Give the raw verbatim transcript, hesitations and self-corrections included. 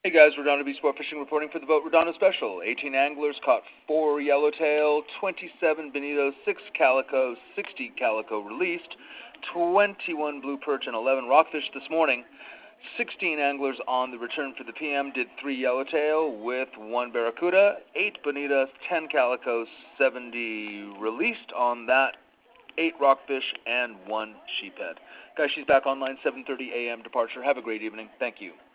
Hey guys, Redondo Beach Sport Fishing reporting for the Boat Redondo Special. eighteen anglers caught four yellowtail, twenty-seven bonito, six calico, sixty calico released, twenty-one blue perch, and eleven rockfish this morning. sixteen anglers on the return for the P M did three yellowtail with one barracuda, eight bonita, ten calico, seventy released on that, eight rockfish, and one sheephead. Guys, she's back online, seven thirty a m departure. Have a great evening. Thank you.